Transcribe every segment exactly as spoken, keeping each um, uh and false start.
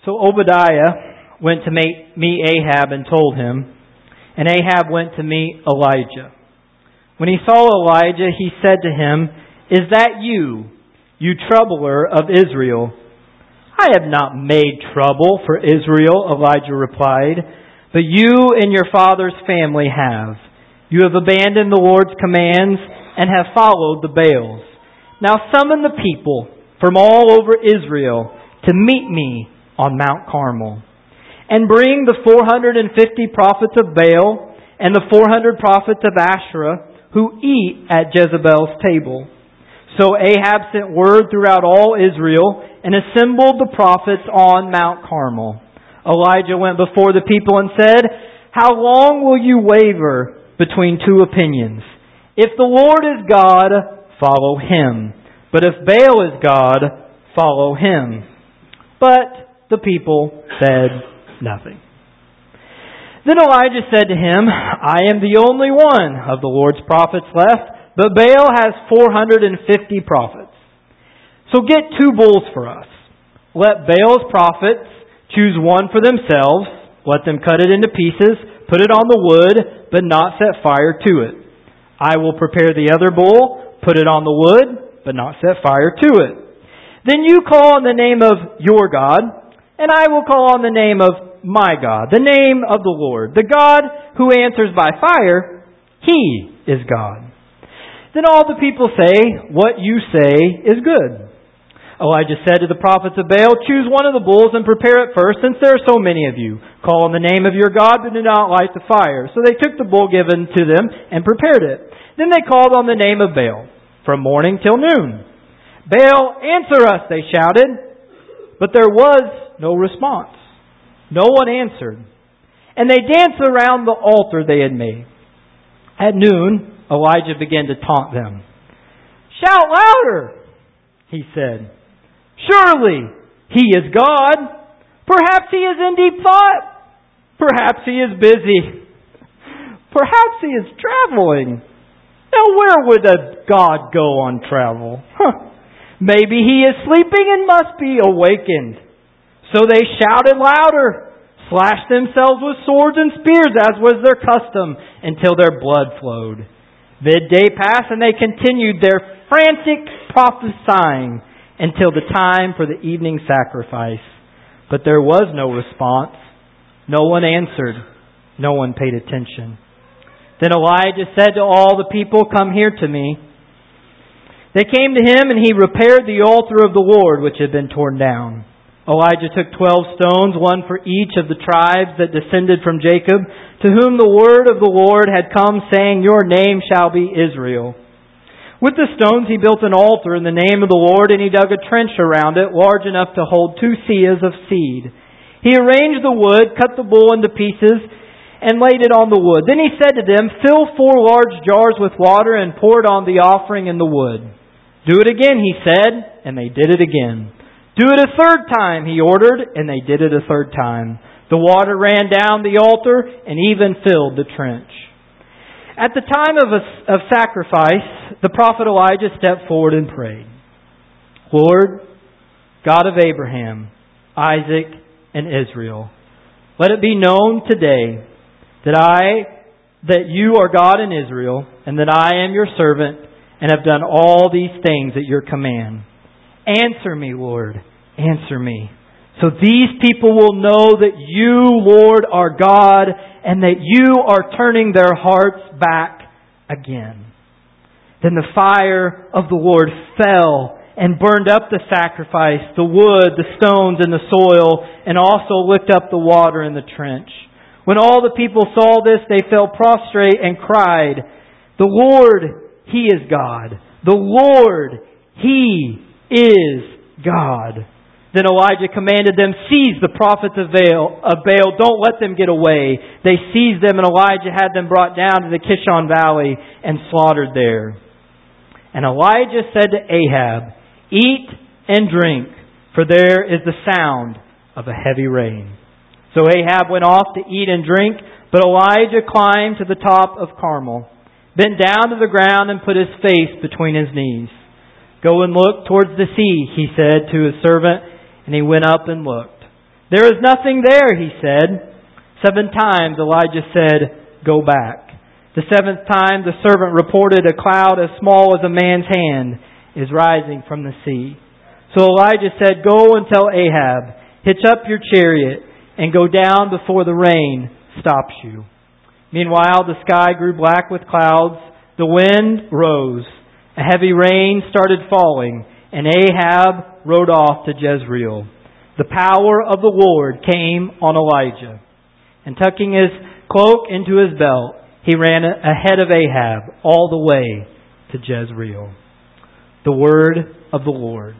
So Obadiah went to meet Ahab and told him, and Ahab went to meet Elijah. When he saw Elijah, he said to him, "Is that you, you troubler of Israel?" "I have not made trouble for Israel," Elijah replied, "but you and your father's family have. You have abandoned the Lord's commands and have followed the Baals. Now summon the people from all over Israel to meet me on Mount Carmel. And bring the four hundred fifty prophets of Baal and the four hundred prophets of Asherah who eat at Jezebel's table." So Ahab sent word throughout all Israel and assembled the prophets on Mount Carmel. Elijah went before the people and said, "How long will you waver between two opinions? If the Lord is God, follow Him. But if Baal is God, follow him." But the people said nothing. Then Elijah said to him, "I am the only one of the Lord's prophets left, but Baal has four hundred fifty prophets. So get two bulls for us. Let Baal's prophets choose one for themselves. Let them cut it into pieces, put it on the wood, but not set fire to it. I will prepare the other bull, put it on the wood, but not set fire to it. Then you call on the name of your God, and I will call on the name of my God, the name of the Lord. The God who answers by fire, He is God." Then all the people say, "What you say is good." Elijah said to the prophets of Baal, "Choose one of the bulls and prepare it first, since there are so many of you. Call on the name of your God, but do not light the fire." So they took the bull given to them and prepared it. Then they called on the name of Baal from morning till noon. "Baal, answer us," they shouted. But there was no response. No one answered. And they danced around the altar they had made. At noon, Elijah began to taunt them. "Shout louder," he said. "Surely He is God. Perhaps He is in deep thought. Perhaps He is busy. Perhaps He is traveling. Now where would a God go on travel? Huh. Maybe He is sleeping and must be awakened." So they shouted louder, slashed themselves with swords and spears, as was their custom, until their blood flowed. Midday passed, and they continued their frantic prophesying until the time for the evening sacrifice. But there was no response. No one answered. No one paid attention. Then Elijah said to all the people, "Come here to me." They came to him, and he repaired the altar of the Lord, which had been torn down. Elijah took twelve stones, one for each of the tribes that descended from Jacob, to whom the word of the Lord had come, saying, "Your name shall be Israel." With the stones he built an altar in the name of the Lord, and he dug a trench around it, large enough to hold two seahs of seed. He arranged the wood, cut the bull into pieces, and laid it on the wood. Then he said to them, "Fill four large jars with water and pour it on the offering and the wood." "Do it again," he said, and they did it again. "Do it a third time," he ordered, and they did it a third time. The water ran down the altar and even filled the trench. At the time of, a, of sacrifice, the prophet Elijah stepped forward and prayed. "Lord, God of Abraham, Isaac, and Israel, let it be known today that I, that you are God in Israel, and that I am your servant, and have done all these things at your command. Answer me, Lord, answer me, so these people will know that you, Lord, are God, and that you are turning their hearts back again." Then the fire of the Lord fell and burned up the sacrifice, the wood, the stones, and the soil, and also licked up the water in the trench. When all the people saw this, they fell prostrate and cried, "The Lord, He is God. The Lord, He is God." Then Elijah commanded them, "Seize the prophets of Baal, of Baal. Don't let them get away." They seized them, and Elijah had them brought down to the Kishon Valley and slaughtered there. And Elijah said to Ahab, "Eat and drink, for there is the sound of a heavy rain." So Ahab went off to eat and drink, but Elijah climbed to the top of Carmel, bent down to the ground, and put his face between his knees. "Go and look towards the sea," he said to his servant, and he went up and looked. "There is nothing there," he said. Seven times Elijah said, "Go back." The seventh time the servant reported, "A cloud as small as a man's hand is rising from the sea." So Elijah said, "Go and tell Ahab, hitch up your chariot and go down before the rain stops you." Meanwhile, the sky grew black with clouds. The wind rose. A heavy rain started falling, and Ahab rode off to Jezreel. The power of the Lord came on Elijah, and tucking his cloak into his belt, he ran ahead of Ahab all the way to Jezreel. The word of the Lord.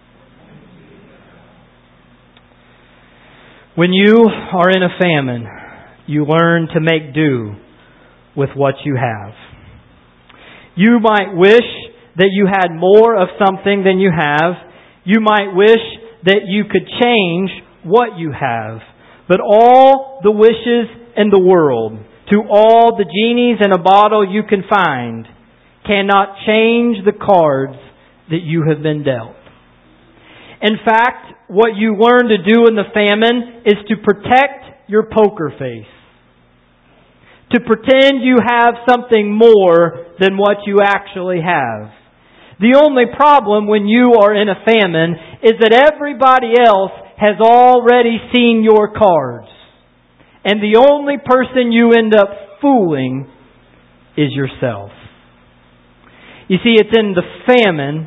When you are in a famine, you learn to make do with what you have. You might wish that you had more of something than you have. You might wish that you could change what you have. But all the wishes in the world, to all the genies in a bottle you can find, cannot change the cards that you have been dealt. In fact, what you learn to do in the famine is to protect your poker face. To pretend you have something more than what you actually have. The only problem when you are in a famine is that everybody else has already seen your cards. And the only person you end up fooling is yourself. You see, it's in the famine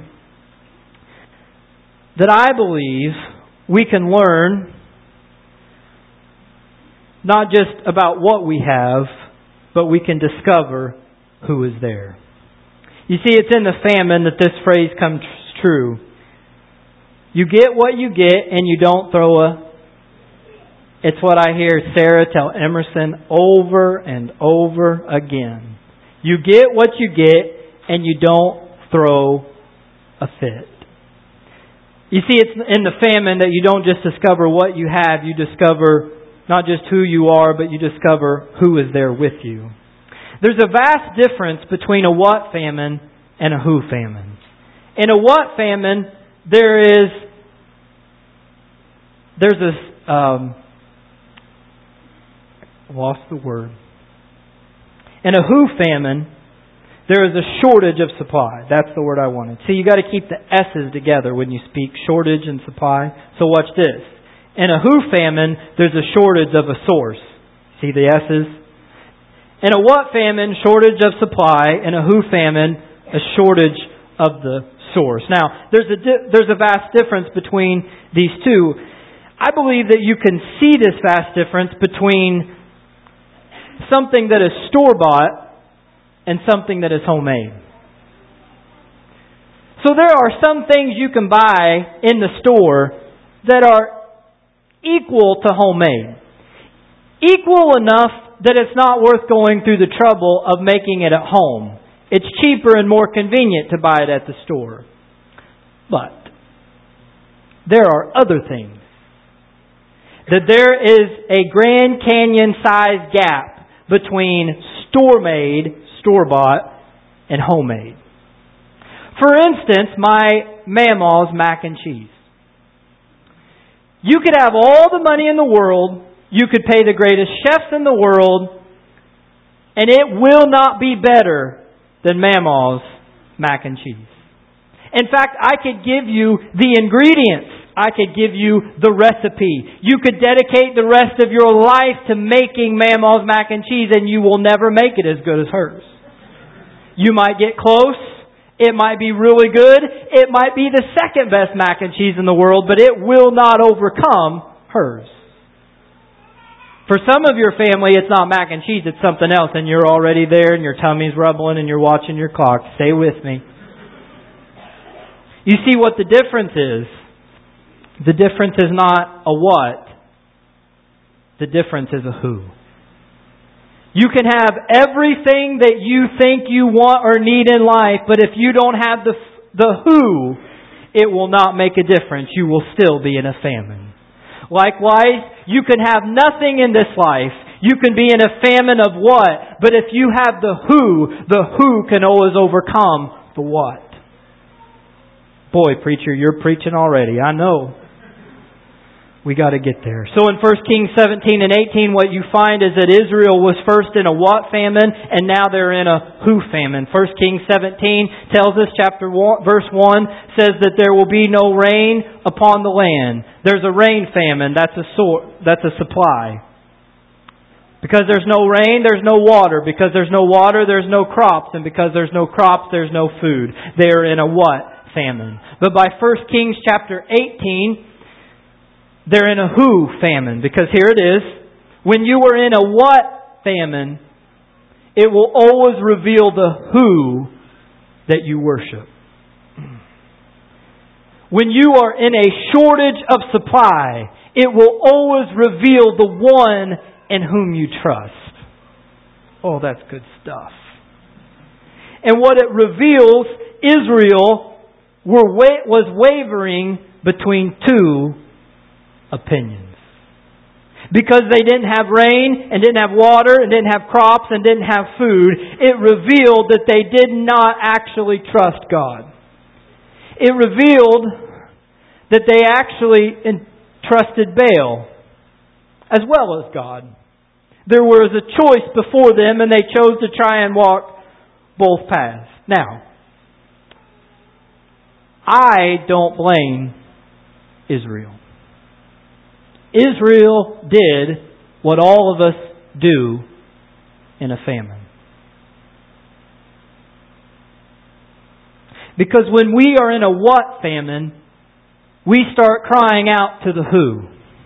that I believe we can learn not just about what we have, but we can discover who is there. You see, it's in the famine that this phrase comes true. You get what you get and you don't throw a... It's what I hear Sarah tell Emerson over and over again. You get what you get and you don't throw a fit. You see, it's in the famine that you don't just discover what you have, you discover not just who you are, but you discover who is there with you. There's a vast difference between a what famine and a who famine. In a what famine, there is there's a um, lost the word. In a who famine, there is a shortage of supply. That's the word I wanted. See, you got to keep the S's together when you speak shortage and supply. So watch this. In a who famine, there's a shortage of a source. See the S's? In a what famine, shortage of supply. In a who famine, a shortage of the source. Now, there's a di- there's a vast difference between these two. I believe that you can see this vast difference between something that is store-bought and something that is homemade. So there are some things you can buy in the store that are equal to homemade. Equal enough that it's not worth going through the trouble of making it at home. It's cheaper and more convenient to buy it at the store. But there are other things. That there is a Grand Canyon-sized gap between store-made, store-bought, and homemade. For instance, my Mama's mac and cheese. You could have all the money in the world, you could pay the greatest chefs in the world, and it will not be better than Mama's mac and cheese. In fact, I could give you the ingredients. I could give you the recipe. You could dedicate the rest of your life to making Mama's mac and cheese, and you will never make it as good as hers. You might get close. It might be really good. It might be the second best mac and cheese in the world, but it will not overcome hers. For some of your family, it's not mac and cheese, it's something else, and you're already there, and your tummy's rumbling, and you're watching your clock. Stay with me. You see what the difference is? The difference is not a what. The difference is a who. You can have everything that you think you want or need in life, but if you don't have the the who, it will not make a difference. You will still be in a famine. Likewise, you can have nothing in this life. You can be in a famine of what, but if you have the who, the who can always overcome the what. Boy, preacher, you're preaching already. I know. We got to get there. So in First Kings seventeen and eighteen, what you find is that Israel was first in a what famine, and now they're in a who famine. First Kings seventeen tells us, chapter one, verse one, says that there will be no rain upon the land. There's a rain famine. That's a sort. That's a supply. Because there's no rain, there's no water. Because there's no water, there's no crops. And because there's no crops, there's no food. They are in a what famine? But by First Kings chapter eighteen, they're in a who famine, because here it is. When you are in a what famine, it will always reveal the who that you worship. When you are in a shortage of supply, it will always reveal the one in whom you trust. Oh, that's good stuff. And what it reveals, Israel were wa- was wavering between two opinions. Because they didn't have rain and didn't have water and didn't have crops and didn't have food, it revealed that they did not actually trust God. It revealed that they actually trusted Baal as well as God. There was a choice before them, and they chose to try and walk both paths. Now, I don't blame Israel. Israel did what all of us do in a famine. Because when we are in a what famine, we start crying out to the who.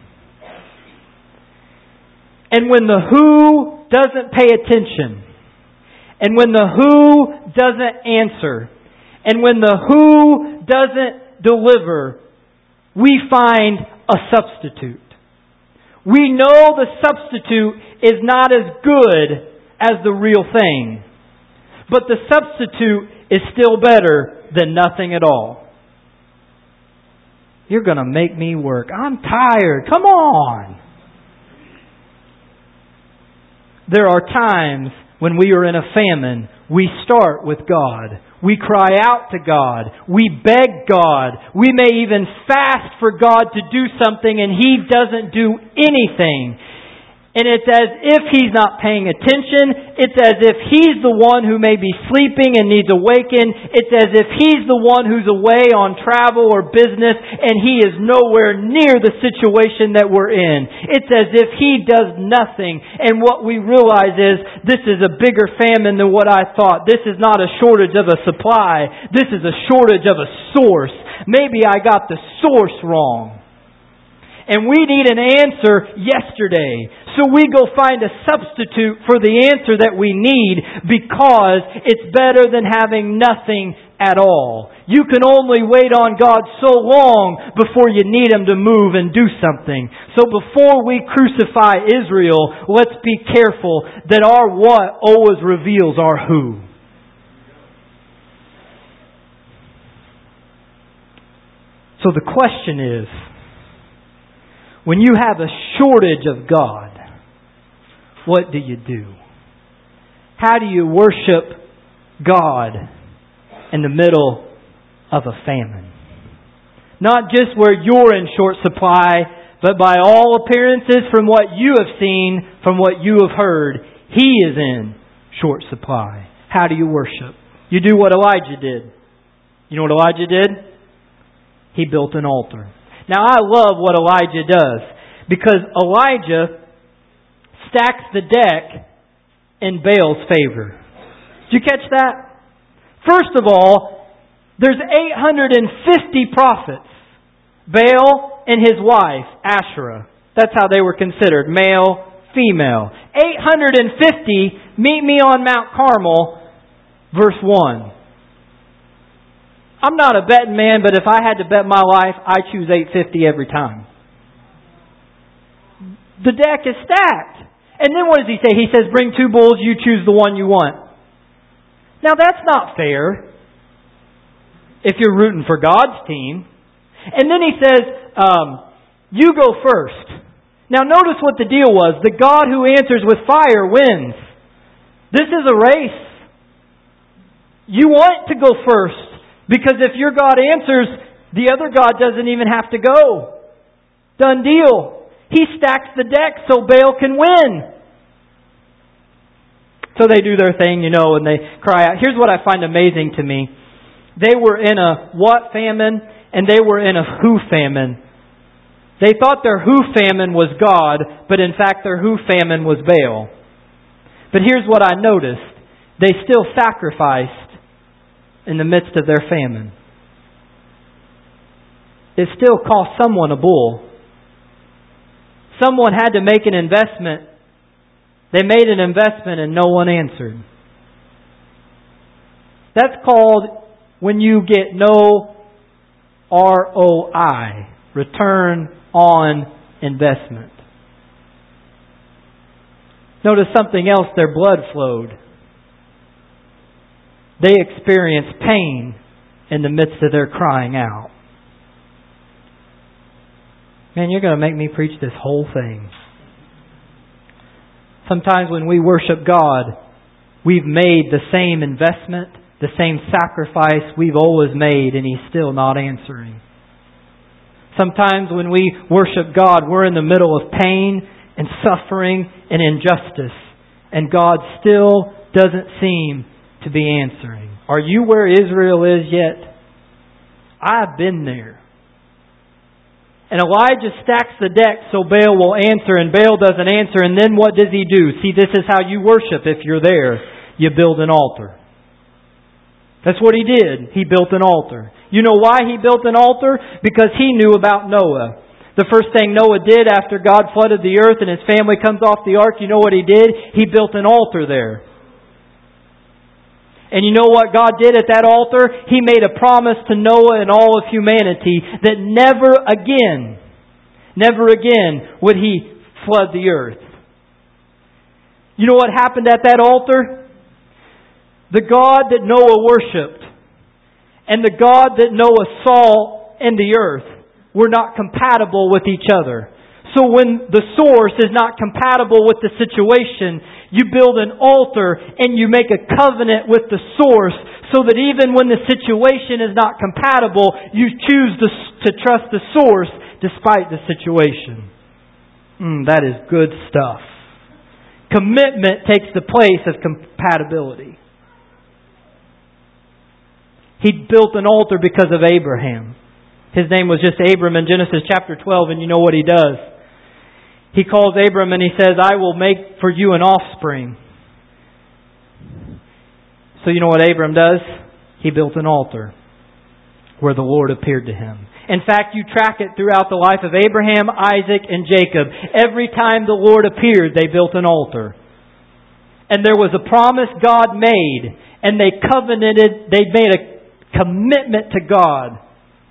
And when the who doesn't pay attention, and when the who doesn't answer, and when the who doesn't deliver, we find a substitute. We know the substitute is not as good as the real thing, but the substitute is still better than nothing at all. You're going to make me work. I'm tired. Come on. There are times when we are in a famine, we start with God. We cry out to God. We beg God. We may even fast for God to do something, and He doesn't do anything. And it's as if He's not paying attention. It's as if He's the one who may be sleeping and needs awakened. It's as if He's the one who's away on travel or business and He is nowhere near the situation that we're in. It's as if He does nothing. And what we realize is this is a bigger famine than what I thought. This is not a shortage of a supply. This is a shortage of a source. Maybe I got the source wrong. And we need an answer yesterday. So we go find a substitute for the answer that we need, because it's better than having nothing at all. You can only wait on God so long before you need Him to move and do something. So before we crucify Israel, let's be careful that our what always reveals our who. So the question is, when you have a shortage of God, what do you do? How do you worship God in the middle of a famine? Not just where you're in short supply, but by all appearances, from what you have seen, from what you have heard, He is in short supply. How do you worship? You do what Elijah did. You know what Elijah did? He built an altar. Now, I love what Elijah does, because Elijah stacks the deck in Baal's favor. Did you catch that? First of all, there's eight hundred fifty prophets. Baal and his wife, Asherah. That's how they were considered, male, female. eight hundred fifty meet me on Mount Carmel, verse one. I'm not a betting man, but if I had to bet my life, I choose eight hundred fifty every time. The deck is stacked. And then what does he say? He says, bring two bulls, you choose the one you want. Now that's not fair if you're rooting for God's team. And then he says, um, you go first. Now notice what the deal was. The God who answers with fire wins. This is a race. You want to go first. Because if your God answers, the other God doesn't even have to go. Done deal. He stacks the deck so Baal can win. So they do their thing, you know, and they cry out. Here's what I find amazing to me. They were in a what famine, and they were in a who famine. They thought their who famine was God, but in fact their who famine was Baal. But here's what I noticed. They still sacrificed in the midst of their famine. It still cost someone a bull. Someone had to make an investment. They made an investment and no one answered. That's called when you get no R O I, return on investment. Notice something else, their blood flowed. They experienced pain in the midst of their crying out. Man, you're going to make me preach this whole thing. Sometimes when we worship God, we've made the same investment, the same sacrifice we've always made, and He's still not answering. Sometimes when we worship God, we're in the middle of pain and suffering and injustice, and God still doesn't seem to be answering. Are you where Israel is yet? I've been there. And Elijah stacks the deck so Baal will answer, and Baal doesn't answer. And then what does he do? See, this is how you worship if you're there. You build an altar. That's what he did. He built an altar. You know why he built an altar? Because he knew about Noah. The first thing Noah did after God flooded the earth and his family comes off the ark, you know what he did? He built an altar there. And you know what God did at that altar? He made a promise to Noah and all of humanity that never again, never again would He flood the earth. You know what happened at that altar? The God that Noah worshipped and the God that Noah saw in the earth were not compatible with each other. So when the source is not compatible with the situation, you build an altar and you make a covenant with the source so that even when the situation is not compatible, you choose to, to trust the source despite the situation. Mm, that is good stuff. Commitment takes the place of compatibility. He built an altar because of Abraham. His name was just Abram in Genesis chapter twelve, and you know what he does? He calls Abram and he says, I will make for you an offspring. So you know what Abram does? He built an altar where the Lord appeared to him. In fact, you track it throughout the life of Abraham, Isaac, and Jacob. Every time the Lord appeared, they built an altar. And there was a promise God made, and they covenanted, they made a commitment to God.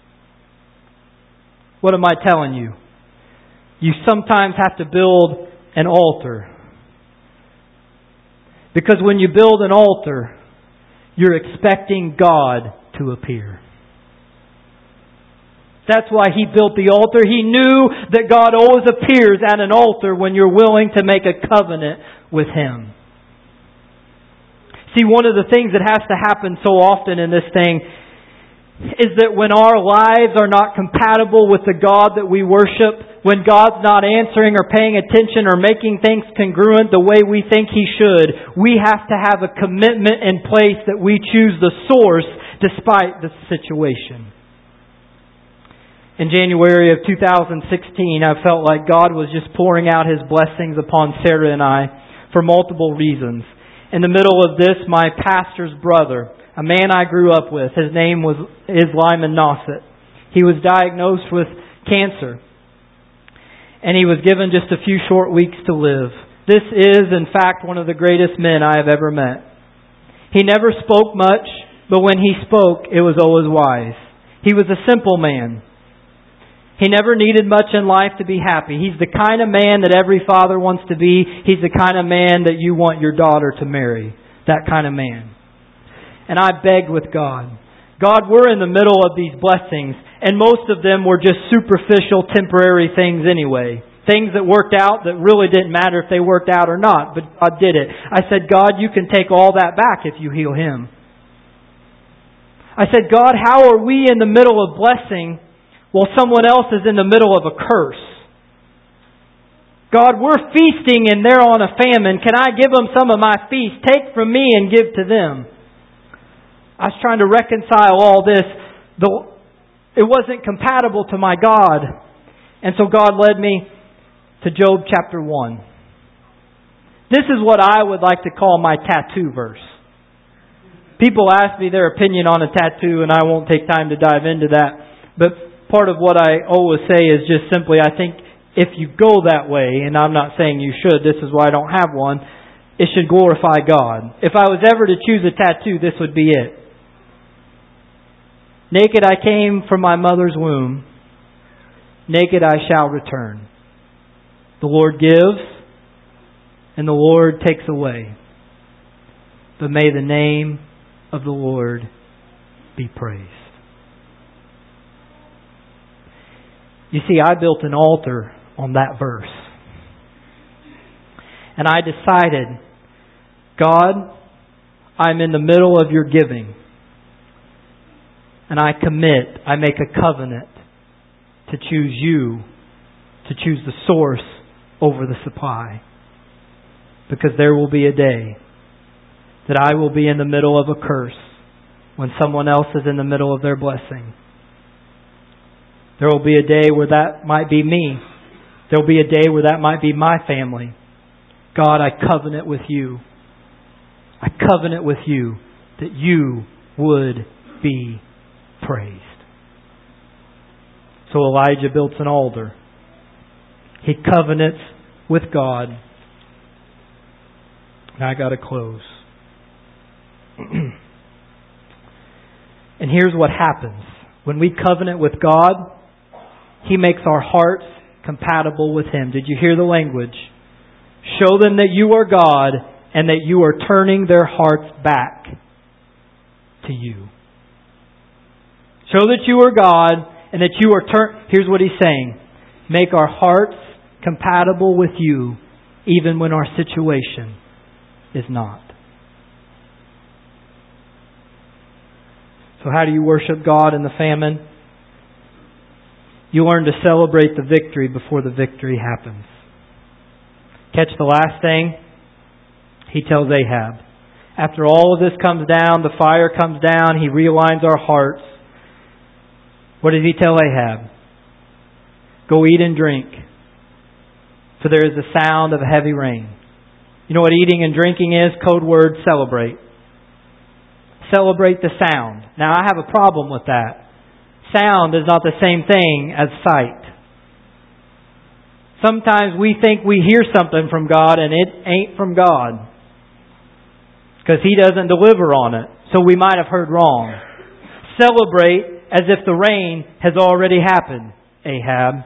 What am I telling you? You sometimes have to build an altar. Because when you build an altar, you're expecting God to appear. That's why he built the altar. He knew that God always appears at an altar when you're willing to make a covenant with Him. See, one of the things that has to happen so often in this thing is that when our lives are not compatible with the God that we worship, when God's not answering or paying attention or making things congruent the way we think He should, we have to have a commitment in place that we choose the source despite the situation. In January of two thousand sixteen, I felt like God was just pouring out His blessings upon Sarah and I for multiple reasons. In the middle of this, my pastor's brother, a man I grew up with, his name was is Lyman Nosset. He was diagnosed with cancer. And he was given just a few short weeks to live. This is, in fact, one of the greatest men I have ever met. He never spoke much, but when he spoke, it was always wise. He was a simple man. He never needed much in life to be happy. He's the kind of man that every father wants to be. He's the kind of man that you want your daughter to marry. That kind of man. And I begged with God, God, we're in the middle of these blessings, and most of them were just superficial, temporary things anyway. Things that worked out that really didn't matter if they worked out or not, but God did it. I said, God, you can take all that back if you heal him. I said, God, how are we in the middle of blessing while someone else is in the middle of a curse? God, we're feasting and they're on a famine. Can I give them some of my feast? Take from me and give to them. I was trying to reconcile all this. It wasn't compatible to my God. And so God led me to Job chapter one. This is what I would like to call my tattoo verse. People ask me their opinion on a tattoo, and I won't take time to dive into that. But part of what I always say is just simply, I think if you go that way, and I'm not saying you should, this is why I don't have one, it should glorify God. If I was ever to choose a tattoo, this would be it. Naked I came from my mother's womb. Naked I shall return. The Lord gives, and the Lord takes away. But may the name of the Lord be praised. You see, I built an altar on that verse. And I decided, God, I'm in the middle of your giving. And I commit, I make a covenant to choose you, to choose the source over the supply. Because there will be a day that I will be in the middle of a curse when someone else is in the middle of their blessing. There will be a day where that might be me. There will be a day where that might be my family. God, I covenant with you. I covenant with you that you would be praised. So Elijah built an altar. He covenants with God. And I got to close. And here's what happens. When we covenant with God, He makes our hearts compatible with Him. Did you hear the language? Show them that you are God and that you are turning their hearts back to you. Show that you are God and that you are turn. Here's what He's saying. Make our hearts compatible with you even when our situation is not. So how do you worship God in the famine? You learn to celebrate the victory before the victory happens. Catch the last thing? He tells Ahab. After all of this comes down, the fire comes down, he realigns our hearts. What does he tell Ahab? Go eat and drink, for there is the sound of a heavy rain. You know what eating and drinking is? Code word, celebrate. Celebrate the sound. Now I have a problem with that. Sound is not the same thing as sight. Sometimes we think we hear something from God and it ain't from God. Because He doesn't deliver on it. So we might have heard wrong. Celebrate as if the rain has already happened, Ahab.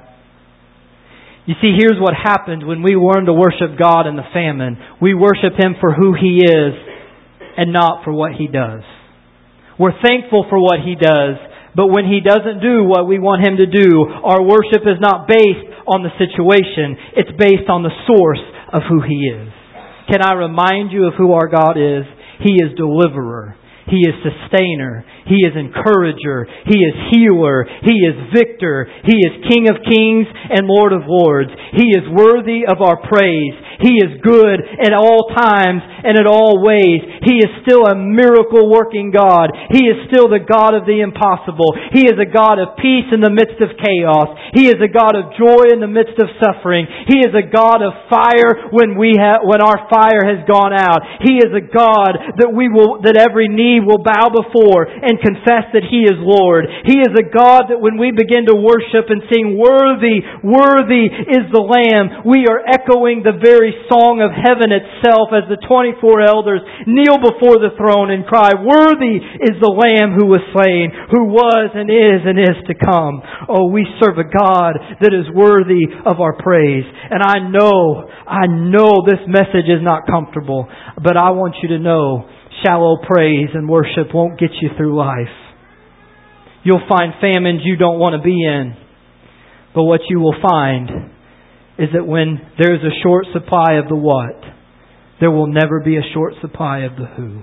You see, here's what happens when we learn to worship God in the famine. We worship Him for who He is and not for what He does. We're thankful for what He does, but when He doesn't do what we want Him to do, our worship is not based on the situation. It's based on the source of who He is. Can I remind you of who our God is? He is deliverer. He is sustainer. He is encourager. He is healer. He is victor. He is King of kings and Lord of lords. He is worthy of our praise. He is good at all times and at all ways. He is still a miracle working God. He is still the God of the impossible. He is a God of peace in the midst of chaos. He is a God of joy in the midst of suffering. He is a God of fire when we have, when our fire has gone out. He is a God that we will, that every knee will bow before and confess that He is Lord. He is a God that when we begin to worship and sing, worthy, worthy is the Lamb, we are echoing the very song of heaven itself as the twenty-four elders kneel before the throne and cry, worthy is the Lamb who was slain, who was and is and is to come. Oh, we serve a God that is worthy of our praise. And I know, I know this message is not comfortable, but I want you to know shallow praise and worship won't get you through life. You'll find famines you don't want to be in. But what you will find is that when there's a short supply of the what, there will never be a short supply of the who.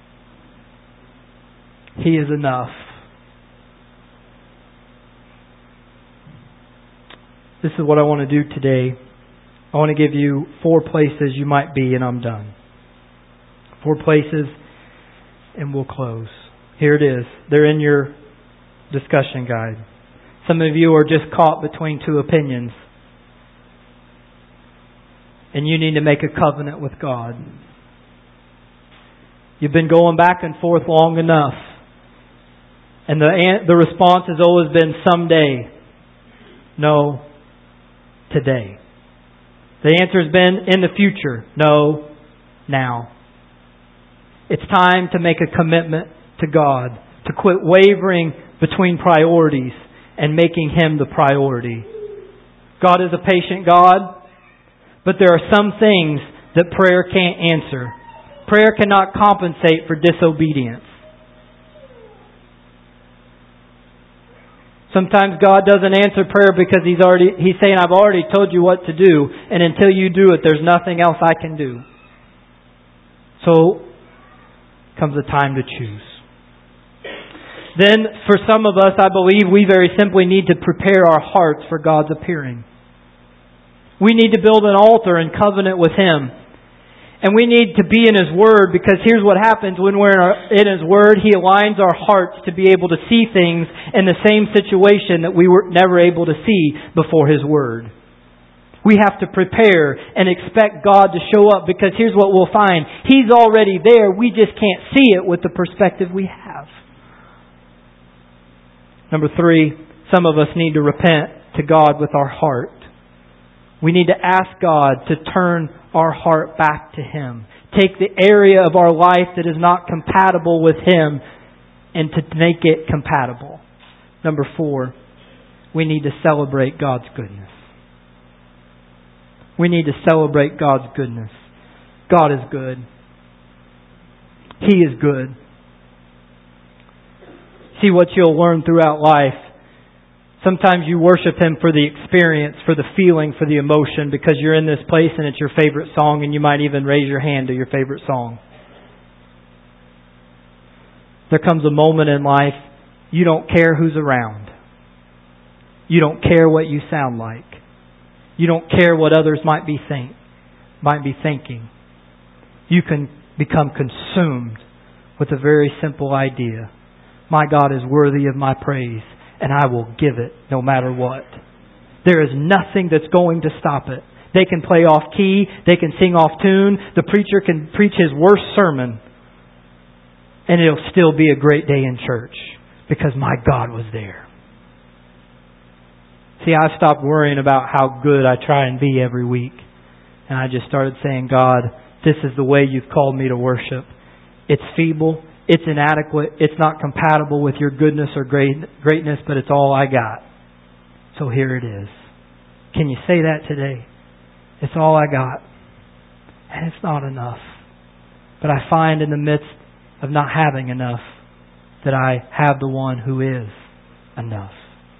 He is enough. This is what I want to do today. I want to give you four places you might be, and I'm done. Four places, and we'll close. Here it is. They're in your discussion guide. Some of you are just caught between two opinions, and you need to make a covenant with God. You've been going back and forth long enough, and the the response has always been someday. No, today. The answer has been in the future. No, now. It's time to make a commitment to God, to quit wavering between priorities and making Him the priority. God is a patient God, but there are some things that prayer can't answer. Prayer cannot compensate for disobedience. Sometimes God doesn't answer prayer because He's already He's saying, I've already told you what to do, and until you do it, there's nothing else I can do. So comes a time to choose. Then, for some of us, I believe we very simply need to prepare our hearts for God's appearing. We need to build an altar and covenant with Him. And we need to be in His Word, because here's what happens when we're in, our, in His Word. He aligns our hearts to be able to see things in the same situation that we were never able to see before His Word. We have to prepare and expect God to show up, because here's what we'll find. He's already there. We just can't see it with the perspective we have. Number three, some of us need to repent to God with our heart. We need to ask God to turn our heart back to Him. Take the area of our life that is not compatible with Him and to make it compatible. Number four, we need to celebrate God's goodness. We need to celebrate God's goodness. God is good. He is good. See, what you'll learn throughout life, sometimes you worship Him for the experience, for the feeling, for the emotion, because you're in this place and it's your favorite song, and you might even raise your hand to your favorite song. There comes a moment in life you don't care who's around. You don't care what you sound like. You don't care what others might be think, might be thinking. You can become consumed with a very simple idea. My God is worthy of my praise, and I will give it no matter what. There is nothing that's going to stop it. They can play off key. They can sing off tune. The preacher can preach his worst sermon, and it'll still be a great day in church because my God was there. See, I've stopped worrying about how good I try and be every week. And I just started saying, God, this is the way You've called me to worship. It's feeble. It's inadequate. It's not compatible with Your goodness or great, greatness, but it's all I got. So here it is. Can you say that today? It's all I got. And it's not enough. But I find in the midst of not having enough that I have the one who is enough.